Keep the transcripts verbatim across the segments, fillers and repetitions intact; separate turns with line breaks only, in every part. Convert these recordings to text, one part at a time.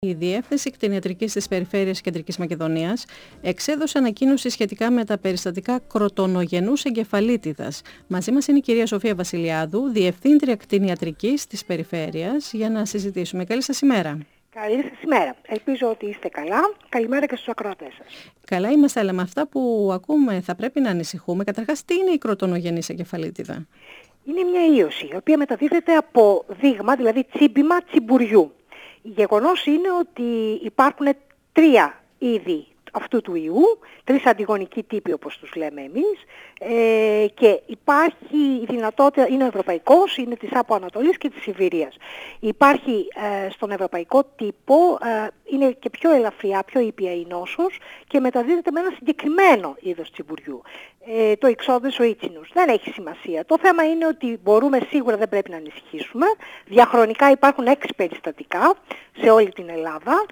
Η Διεύθυνση Κτηνιατρικής της Περιφέρειας Κεντρικής Μακεδονίας εξέδωσε ανακοίνωση σχετικά με τα περιστατικά κροτονογενούς εγκεφαλίτιδας. Μαζί μας είναι η κυρία Σοφία Βασιλιάδου, Διευθύντρια Κτηνιατρικής της Περιφέρειας, για να συζητήσουμε. Καλή σας ημέρα.
Καλή σας ημέρα. Ελπίζω ότι είστε καλά. Καλημέρα και στους ακροατές σας.
Καλά είμαστε, αλλά με αυτά που ακούμε θα πρέπει να ανησυχούμε. Καταρχάς, τι είναι η κροτονογενής εγκεφαλίτιδα?
Είναι μια ίωση, η οποία μεταδίδεται από δείγμα, δηλαδή τσίμπημα τσιμπουριού. Γεγονός είναι ότι υπάρχουν τρία είδη αυτού του ιού, τρεις αντιγονικοί τύποι όπως τους λέμε εμείς, ε, και υπάρχει η δυνατότητα, είναι ευρωπαϊκός, είναι της Άπο Ανατολής και της Σιβηρίας. Υπάρχει ε, στον ευρωπαϊκό τύπο, ε, είναι και πιο ελαφριά, πιο ήπια η νόσος και μεταδίδεται με ένα συγκεκριμένο είδος τσιμπουριού, ε, το Ixodes oicinus. Δεν έχει σημασία. Το θέμα είναι ότι μπορούμε, σίγουρα δεν πρέπει να ανησυχήσουμε. Διαχρονικά υπάρχουν έξι περιστατικά σε όλη την Ελλάδα.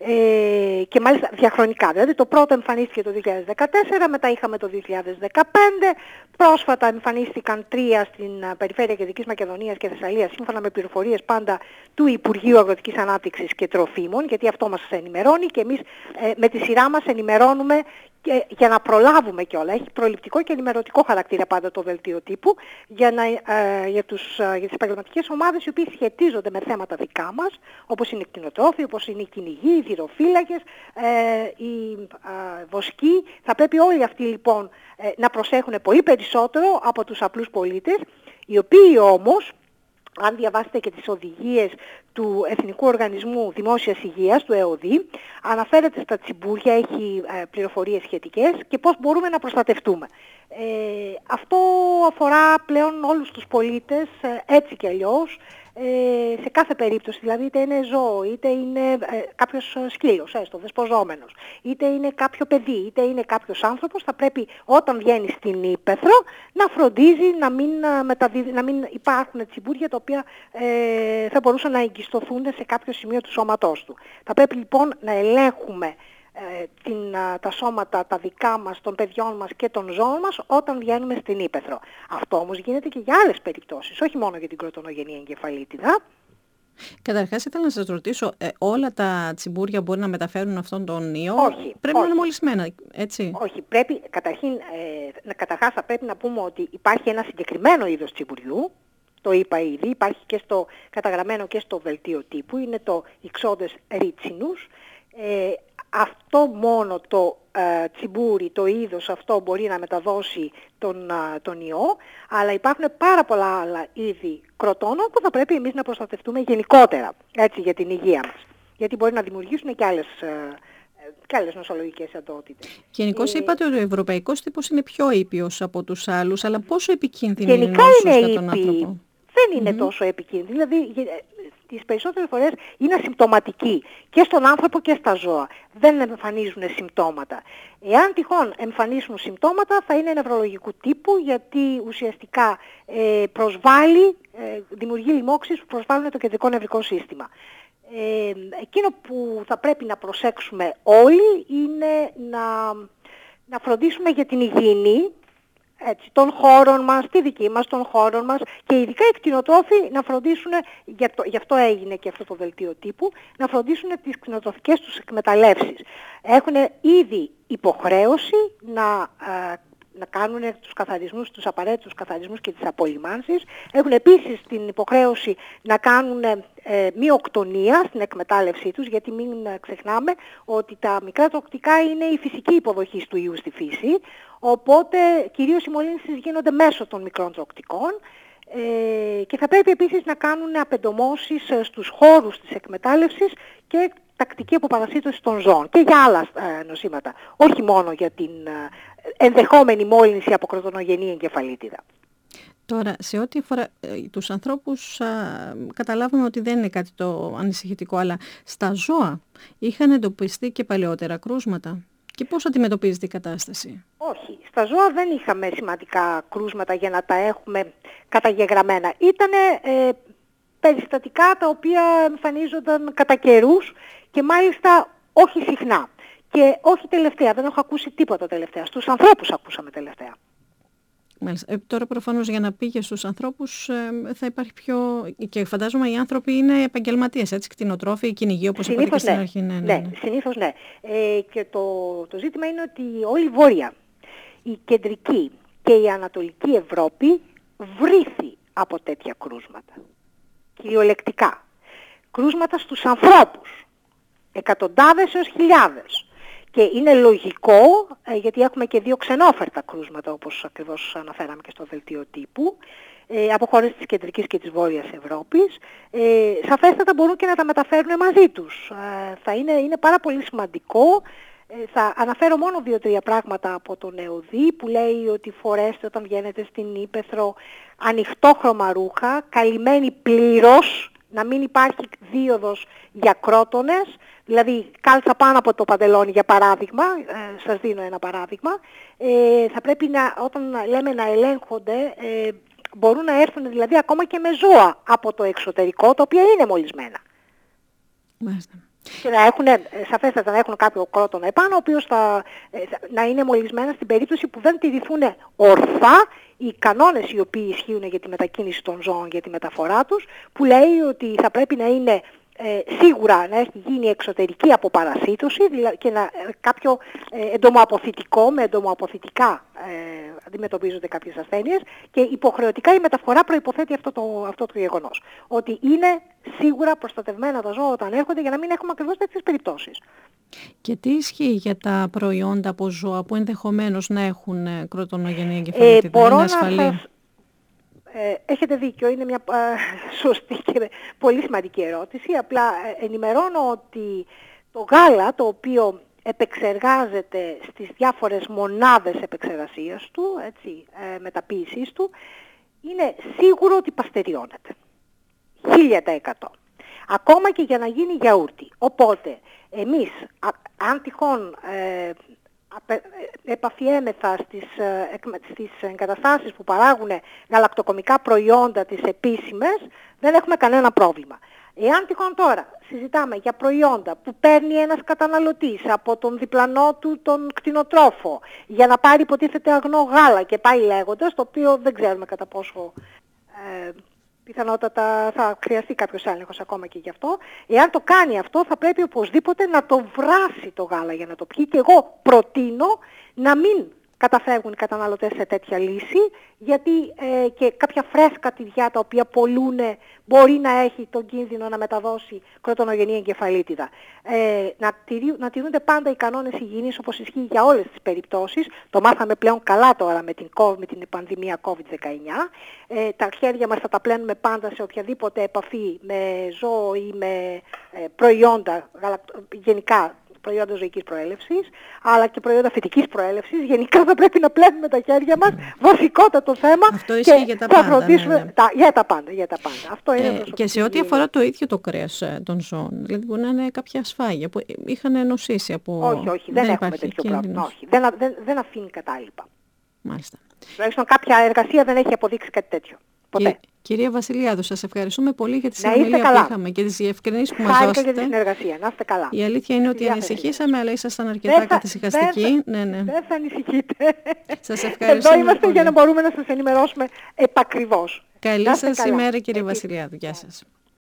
Ε, και μάλιστα διαχρονικά, δηλαδή το πρώτο εμφανίστηκε το δύο χιλιάδες δεκατέσσερα, μετά είχαμε το δύο χιλιάδες δεκαπέντε, πρόσφατα εμφανίστηκαν τρία στην Περιφέρεια Κεντρικής Μακεδονίας και Θεσσαλίας, σύμφωνα με πληροφορίες πάντα του Υπουργείου Αγροτικής Ανάπτυξης και Τροφίμων, γιατί αυτό μας ενημερώνει και εμείς ε, με τη σειρά μας ενημερώνουμε και για να προλάβουμε κιόλα. Έχει προληπτικό και ενημερωτικό χαρακτήρα πάντα το δελτίο τύπου για, να, ε, για, τους, ε, για τις επαγγελματικές ομάδες οι οποίες σχετίζονται με θέματα δικά μας, όπως είναι οι κτηνοτρόφοι, όπως είναι οι κυνηγοί, οι θηροφύλακες, ε, οι ε, βοσκοί. Θα πρέπει όλοι αυτοί λοιπόν ε, να προσέχουν πολύ περισσότερο από τους απλούς πολίτες, οι οποίοι όμως, αν διαβάσετε και τις οδηγίες του Εθνικού Οργανισμού Δημόσιας Υγείας, του ΕΟΔΗ, αναφέρεται στα τσιμπούρια, έχει ε, πληροφορίες σχετικές και πώς μπορούμε να προστατευτούμε. Ε, αυτό αφορά πλέον όλους τους πολίτες, ε, έτσι και αλλιώς, ε, σε κάθε περίπτωση, δηλαδή είτε είναι ζώο, είτε είναι ε, κάποιος σκύλος, έστω δεσποζόμενος, είτε είναι κάποιο παιδί, είτε είναι κάποιος άνθρωπος, θα πρέπει όταν βγαίνει στην ύπαιθρο να φροντίζει να μην, μεταδίδει, να μην υπάρχουν τσιμπούρια τα οποία ε, θα μπορούσαν να εγκιστοθούν σε κάποιο σημείο του σώματός του. Θα πρέπει λοιπόν να ελέγχουμε ε, την, τα σώματα τα δικά μας, των παιδιών μας και των ζώων μας όταν βγαίνουμε στην ύπαιθρο. Αυτό όμως γίνεται και για άλλες περιπτώσεις, όχι μόνο για την κροτονογενή εγκεφαλίτιδα.
Καταρχάς ήθελα να σας ρωτήσω, ε, όλα τα τσιμπούρια μπορεί να μεταφέρουν αυτόν τον ιό?
Όχι.
Πρέπει όχι. να είναι μολυσμένα, έτσι?
Όχι, πρέπει, καταρχήν, ε, καταρχάς θα πρέπει να πούμε ότι υπάρχει ένα συγκεκριμένο είδος τσιμπουριού, το είπα ήδη, υπάρχει και στο καταγραμμένο και στο δελτίο τύπου, είναι το Ixodes oicinus. Ε, αυτό μόνο το ε, τσιμπούρι, το είδος αυτό μπορεί να μεταδώσει τον, ε, τον ιό, αλλά υπάρχουν πάρα πολλά άλλα είδη κροτώνων που θα πρέπει εμείς να προστατευτούμε γενικότερα, έτσι, για την υγεία μας. Γιατί μπορεί να δημιουργήσουν και άλλες, ε, και άλλες νοσολογικές εντότητες.
Γενικώς ε, είπατε ότι ο ευρωπαϊκός τύπος είναι πιο ήπιος από τους άλλους, αλλά πόσο επικίνδυνη είναι η
νόσος
για τον άνθρωπο?
Δεν είναι mm-hmm. τόσο επικίνδυνη, δηλαδή τις περισσότερες φορές είναι ασυμπτωματική και στον άνθρωπο και στα ζώα. Δεν εμφανίζουν συμπτώματα. Εάν τυχόν εμφανίσουν συμπτώματα θα είναι νευρολογικού τύπου, γιατί ουσιαστικά ε, προσβάλλει, ε, δημιουργεί λοιμώξεις που προσβάλλουν το κεντρικό νευρικό σύστημα. Ε, εκείνο που θα πρέπει να προσέξουμε όλοι είναι να, να φροντίσουμε για την υγιεινή, έτσι, των χώρων μας, τη δική μας, των χώρων μας, και ειδικά οι κτηνοτρόφοι να φροντίσουν, γι' αυτό, γι' αυτό έγινε και αυτό το δελτίο τύπου, να φροντίσουν τις κτηνοτροφικές τους εκμεταλλεύσεις. Έχουν ήδη υποχρέωση να, ε, να κάνουν τους καθαρισμούς, τους απαραίτητους καθαρισμούς και τις απολυμάνσεις. Έχουν επίσης την υποχρέωση να κάνουν ε, μειοκτονία στην εκμετάλλευσή τους, γιατί μην ξεχνάμε ότι τα μικρά τοκτικά είναι η φυσική υποδοχή του ιού στη φύση, οπότε κυρίως οι μολύνσεις γίνονται μέσω των μικρών τοκτικών, ε, και θα πρέπει επίσης να κάνουν απεντομώσεις στους χώρους της εκμετάλλευσης και τακτική αποπαρασίτωση των ζώων και για άλλα ε, νοσήματα, όχι μόνο για την ε, ενδεχόμενη μόλυνση από κροτονογενή εγκεφαλίτιδα.
Τώρα, σε ό,τι αφορά ε, τους ανθρώπους, α, καταλάβαμε ότι δεν είναι κάτι το ανησυχητικό, αλλά στα ζώα είχαν εντοπιστεί και παλαιότερα κρούσματα. Και πώς αντιμετωπίζεται η κατάσταση?
Όχι, στα ζώα δεν είχαμε σημαντικά κρούσματα για να τα έχουμε καταγεγραμμένα. Ήτανε ε, περιστατικά τα οποία εμφανίζονταν κατά καιρούς και μάλιστα όχι συχνά. Και όχι τελευταία, δεν έχω ακούσει τίποτα τελευταία. Στους ανθρώπους ακούσαμε τελευταία.
Μάλιστα. Ε, τώρα προφανώς για να πήγε στους ανθρώπους ε, θα υπάρχει πιο... Και φαντάζομαι οι άνθρωποι είναι επαγγελματίες, έτσι, κτηνοτρόφοι, κυνηγοί, όπως είπατε και στην
ναι.
αρχή. Ναι, ναι,
ναι,
ναι.
συνήθως ναι. Ε, και το, το ζήτημα είναι ότι όλη η Βόρεια, η Κεντρική και η Ανατολική Ευρώπη βρήθη από τέτοια κρούσματα. Κυριολεκτικά. Κρούσματα στους ανθρώπους. Εκατοντάδες έως χιλιάδες. Και είναι λογικό, ε, γιατί έχουμε και δύο ξενόφερτα κρούσματα, όπως ακριβώς αναφέραμε και στο δελτίο τύπου, ε, από χώρες της Κεντρικής και της Βόρειας Ευρώπης, ε, σαφέστατα μπορούν και να τα μεταφέρουν μαζί τους. Ε, θα είναι, είναι πάρα πολύ σημαντικό. Ε, θα αναφέρω μόνο δύο-τρία πράγματα από τον ΕΟΔΗ, που λέει ότι φορέστε όταν βγαίνετε στην ύπαιθρο ανοιχτόχρωμα ρούχα, καλυμμένοι πλήρως, να μην υπάρχει δίωδος για κρότονες, δηλαδή κάλτσα πάνω από το παντελόνι για παράδειγμα, ε, σας δίνω ένα παράδειγμα, ε, θα πρέπει να, όταν λέμε να ελέγχονται, ε, μπορούν να έρθουν δηλαδή ακόμα και με ζώα από το εξωτερικό, τα οποία είναι μολυσμένα.
Μάλιστα.
Και να έχουν, σαφέστατα να έχουν κάποιο κρότονα επάνω, ο οποίος θα, να είναι μολυσμένα στην περίπτωση που δεν τηρηθούν ορθά οι κανόνες οι οποίοι ισχύουν για τη μετακίνηση των ζώων, για τη μεταφορά τους, που λέει ότι θα πρέπει να είναι ε, σίγουρα να έχει γίνει εξωτερική αποπαρασίτωση δηλαδή, και να, κάποιο ε, εντομοαποθητικό, με εντομοαποθητικά ε, αντιμετωπίζονται κάποιες ασθένειες και υποχρεωτικά η μεταφορά προϋποθέτει αυτό το, αυτό το γεγονός. Ότι είναι σίγουρα προστατευμένα τα ζώα όταν έρχονται για να μην έχουμε ακριβώς τέτοιες περιπτώσεις. Και
τι ισχύει για τα προϊόντα από ζώα που ενδεχομένως να έχουν κροτονογενή εγκεφαλίτιδα?
Ε, είναι ασφαλή? Σας... Ε, έχετε δίκιο, είναι μια ε, σωστή και πολύ σημαντική ερώτηση. Απλά ε, ενημερώνω ότι το γάλα, το οποίο επεξεργάζεται στις διάφορες μονάδες επεξεργασίας του, έτσι, ε, μεταποίησής του, είναι σίγουρο ότι παστεριώνεται. Χίλια τα εκατό. Ακόμα και για να γίνει γιαούρτι. Οπότε, εμείς, α, αν τυχόν ε, επαφιέμεθα στις, στις εγκαταστάσεις που παράγουν γαλακτοκομικά προϊόντα τις επίσημες, δεν έχουμε κανένα πρόβλημα. Εάν τυχόν τώρα συζητάμε για προϊόντα που παίρνει ένας καταναλωτής από τον διπλανό του τον κτηνοτρόφο για να πάρει υποτίθεται αγνό γάλα και πάει λέγοντας, το οποίο δεν ξέρουμε κατά πόσο ε, πιθανότατα θα χρειαστεί κάποιος έλεγχος ακόμα και γι' αυτό. Εάν το κάνει αυτό θα πρέπει οπωσδήποτε να το βράσει το γάλα για να το πιει, και εγώ προτείνω να μην καταφεύγουν οι καταναλωτές σε τέτοια λύση, γιατί ε, και κάποια φρέσκα τυριά τα οποία πολλούν μπορεί να έχει τον κίνδυνο να μεταδώσει κροτονογενή εγκεφαλίτιδα. Ε, να, τηρεί, να τηρούνται πάντα οι κανόνες υγιεινής όπως ισχύει για όλες τις περιπτώσεις. Το μάθαμε πλέον καλά τώρα με την, με την πανδημία κόβιντ δεκαεννιά. Ε, τα χέρια μας θα τα πλένουμε πάντα σε οποιαδήποτε επαφή με ζώο ή με ε, προϊόντα γενικά, προϊόντα ζωικής προέλευσης, αλλά και προϊόντα φυτικής προέλευσης. Γενικά θα πρέπει να πλένουμε τα χέρια μας, βασικότατο θέμα.
Αυτό ισχύει για τα πάντα. Ναι, ναι.
Τα, για τα πάντα, για τα πάντα. Αυτό είναι
ε, και σε ό,τι αφορά το ίδιο το κρέας των ζώων, δηλαδή μπορεί να είναι κάποια σφάγια που είχαν νοσήσει από...
Όχι, όχι, δεν, δεν έχουμε τέτοιο πρόβλημα. Όχι, δεν, δεν, δεν αφήνει κατάλοιπα.
Μάλιστα.
Τουλάχιστον κάποια εργασία δεν έχει αποδείξει κάτι τέτοιο. Ποτέ.
Και, κυρία Βασιλιάδου, σας ευχαριστούμε πολύ για τη συνομιλία που είχαμε και τις διευκρινήσεις που μας
δώσατε.
δώσατε.
Για τη συνεργασία. Να είστε καλά.
Η αλήθεια είναι ότι ανησυχήσαμε, αλλά ήσασταν αρκετά καθησυχαστικοί.
Δεν
ναι, ναι.
θα ανησυχείτε.
Σας ευχαριστούμε.
Εδώ είμαστε
πολύ.
για να μπορούμε να σας ενημερώσουμε επακριβώς.
Καλή σας ημέρα, κύριε Βασιλιάδου. Γεια σας.